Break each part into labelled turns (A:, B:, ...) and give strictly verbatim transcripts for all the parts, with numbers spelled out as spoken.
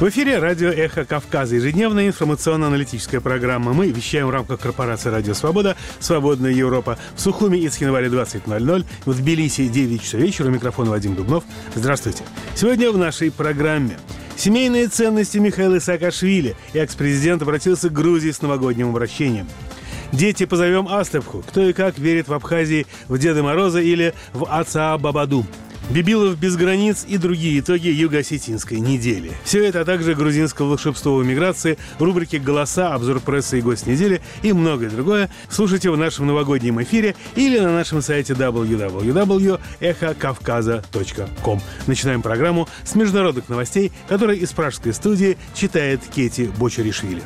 A: В эфире радио «Эхо Кавказа», ежедневная информационно-аналитическая программа. Мы вещаем в рамках корпорации «Радио Свобода», «Свободная Европа». В Сухуми и Цхинвале двадцать ноль ноль, в Тбилиси девять часов вечера. У микрофона Вадим Дубнов. Здравствуйте. Сегодня в нашей программе семейные ценности Михаила Саакашвили. Экс-президент обратился к Грузии с новогодним обращением. Дети, позовем Астапху. Кто и как верит в Абхазии в Деда Мороза или в Ацаа Бабаду. Бибилов без границ и другие итоги юго-осетинской недели. Все это, а также грузинское волшебство в эмиграции, рубрики «Голоса», обзор прессы и гость недели и многое другое слушайте в нашем новогоднем эфире или на нашем сайте дабл ю дабл ю дабл ю точка эхо кавказа точка ком. Начинаем программу с международных новостей, которые из пражской студии читает Кети Бочаришвили.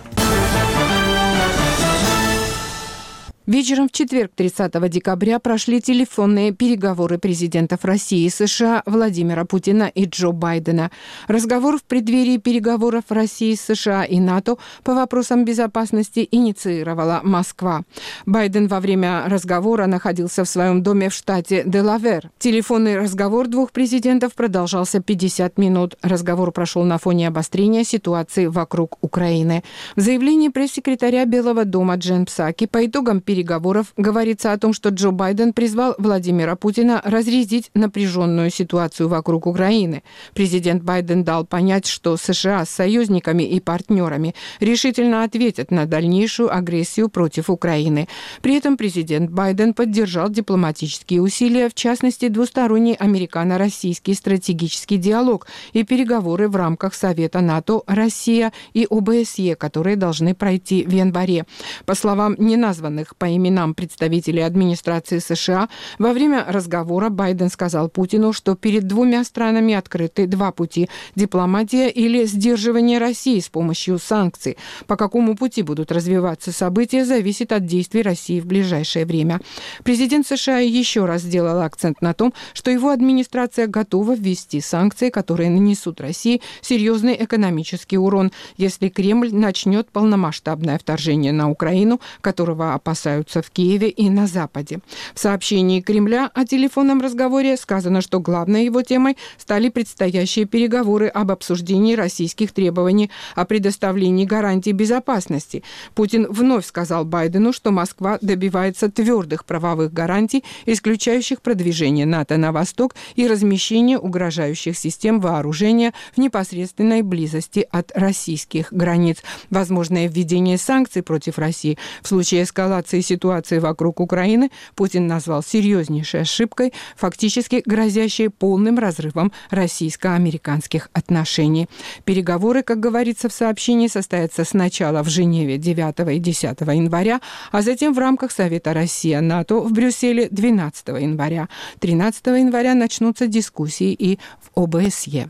B: Вечером в четверг, тридцатого декабря, прошли телефонные переговоры президентов России и США Владимира Путина и Джо Байдена. Разговор в преддверии переговоров России с США и НАТО по вопросам безопасности инициировала Москва. Байден во время разговора находился в своем доме в штате Делавэр. Телефонный разговор двух президентов продолжался пятьдесят минут. Разговор прошел на фоне обострения ситуации вокруг Украины. В заявлении пресс-секретаря Белого дома Джен Псаки по итогам переговоров переговоров говорится о том, что Джо Байден призвал Владимира Путина разрядить напряженную ситуацию вокруг Украины. Президент Байден дал понять, что США с союзниками и партнерами решительно ответят на дальнейшую агрессию против Украины. При этом президент Байден поддержал дипломатические усилия, в частности, двусторонний американо-российский стратегический диалог и переговоры в рамках Совета НАТО, Россия и о бэ эс е, которые должны пройти в январе. По словам неназванных по именам представителей администрации США, во время разговора Байден сказал Путину, что перед двумя странами открыты два пути – дипломатия или сдерживание России с помощью санкций. По какому пути будут развиваться события, зависит от действий России в ближайшее время. Президент США еще раз сделал акцент на том, что его администрация готова ввести санкции, которые нанесут России серьезный экономический урон, если Кремль начнет полномасштабное вторжение на Украину, которого опасаются в Киеве и на Западе. В сообщении Кремля о телефонном разговоре сказано, что главной его темой стали предстоящие переговоры об обсуждении российских требований о предоставлении гарантий безопасности. Путин вновь сказал Байдену, что Москва добивается твердых правовых гарантий, исключающих продвижение НАТО на восток и размещение угрожающих систем вооружения в непосредственной близости от российских границ. Возможное введение санкций против России в случае эскалации ситуации вокруг Украины Путин назвал серьезнейшей ошибкой, фактически грозящей полным разрывом российско-американских отношений. Переговоры, как говорится в сообщении, состоятся сначала в Женеве девятого и десятого января, а затем в рамках Совета Россия-НАТО в Брюсселе двенадцатого января. тринадцатого января начнутся дискуссии и в о бэ эс е.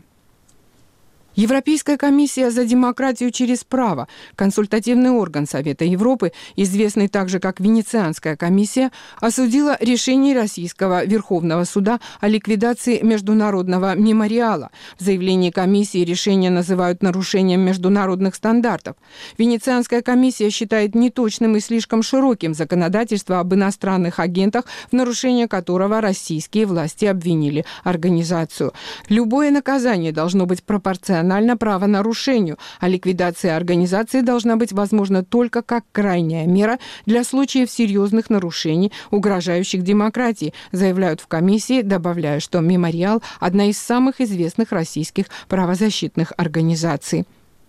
B: Европейская комиссия за демократию через право, консультативный орган Совета Европы, известный также как Венецианская комиссия, осудила решение Российского Верховного суда о ликвидации международного мемориала. В заявлении комиссии решение называют нарушением международных стандартов. Венецианская комиссия считает неточным и слишком широким законодательство об иностранных агентах, в нарушение которого российские власти обвинили организацию. Любое наказание должно быть пропорционально правонарушению, а ликвидация организации должна быть возможна только как крайняя мера для случаев серьезных нарушений, угрожающих демократии, заявляют в комиссии, добавляя, что «Мемориал» – одна из самых известных российских правозащитных организаций.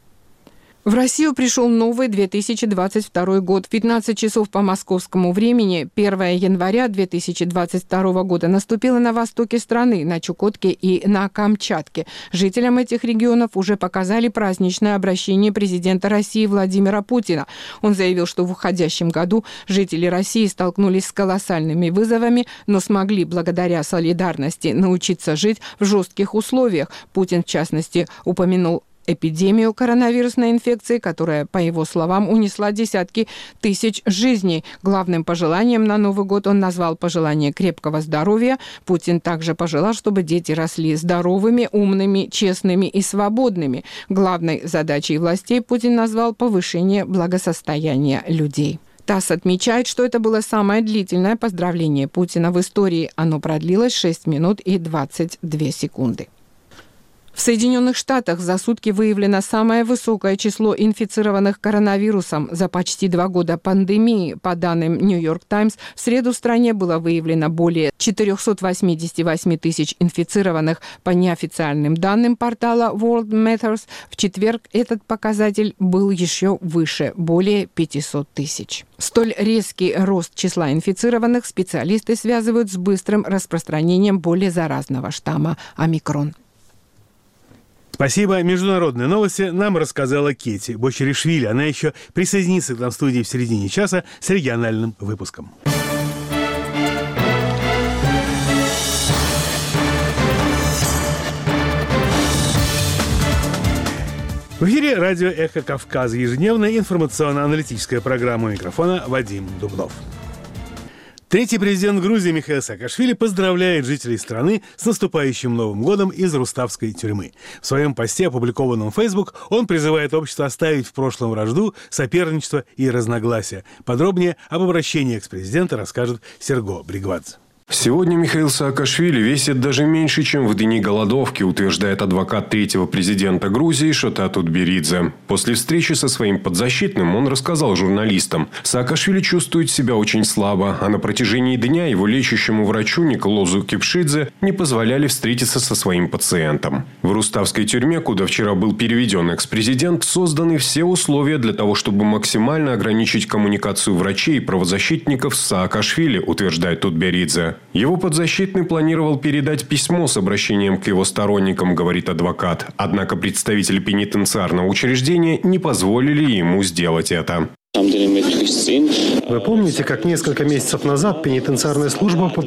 B: В Россию пришел новый две тысячи двадцать второй год. В пятнадцать часов по московскому времени первого января две тысячи двадцать второго года наступило на востоке страны, на Чукотке и на Камчатке. Жителям этих регионов уже показали праздничное обращение президента России Владимира Путина. Он заявил, что в уходящем году жители России столкнулись с колоссальными вызовами, но смогли благодаря солидарности научиться жить в жестких условиях. Путин, в частности, упомянул эпидемию коронавирусной инфекции, которая, по его словам, унесла десятки тысяч жизней. Главным пожеланием на Новый год он назвал пожелание крепкого здоровья. Путин также пожелал, чтобы дети росли здоровыми, умными, честными и свободными. Главной задачей властей Путин назвал повышение благосостояния людей. ТАСС отмечает, что это было самое длительное поздравление Путина в истории. Оно продлилось шесть минут и двадцать две секунды. В Соединенных Штатах за сутки выявлено самое высокое число инфицированных коронавирусом за почти два года пандемии. По данным Нью-Йорк Таймс, в среду в стране было выявлено более четыреста восемьдесят восемь тысяч инфицированных. По неофициальным данным портала World Matters, в четверг этот показатель был еще выше – более пятьсот тысяч. Столь резкий рост числа инфицированных специалисты связывают с быстрым распространением более заразного штамма омикрон.
A: Спасибо. Международные новости нам рассказала Кети Бочеришвили. Она еще присоединится к нам в студии в середине часа с региональным выпуском. В эфире радио «Эхо Кавказа», ежедневная информационно-аналитическая программа. У микрофона Вадим Дубнов. Третий президент Грузии Михаил Саакашвили поздравляет жителей страны с наступающим Новым годом из Руставской тюрьмы. В своем посте, опубликованном в Facebook, он призывает общество оставить в прошлом вражду, соперничество и разногласия. Подробнее об обращении экс-президента расскажет Серго Бригвадзе.
C: Сегодня Михаил Саакашвили весит даже меньше, чем в дни голодовки, утверждает адвокат третьего президента Грузии Шота Тутберидзе. После встречи со своим подзащитным он рассказал журналистам: Саакашвили чувствует себя очень слабо, а на протяжении дня его лечащему врачу Николозу Кипшидзе не позволяли встретиться со своим пациентом. В Руставской тюрьме, куда вчера был переведен экс-президент, созданы все условия для того, чтобы максимально ограничить коммуникацию врачей и правозащитников с Саакашвили, утверждает Тутберидзе. Его подзащитный планировал передать письмо с обращением к его сторонникам, говорит адвокат. Однако представители пенитенциарного учреждения не позволили ему сделать это.
D: Вы помните, как несколько месяцев назад пенитенциарная служба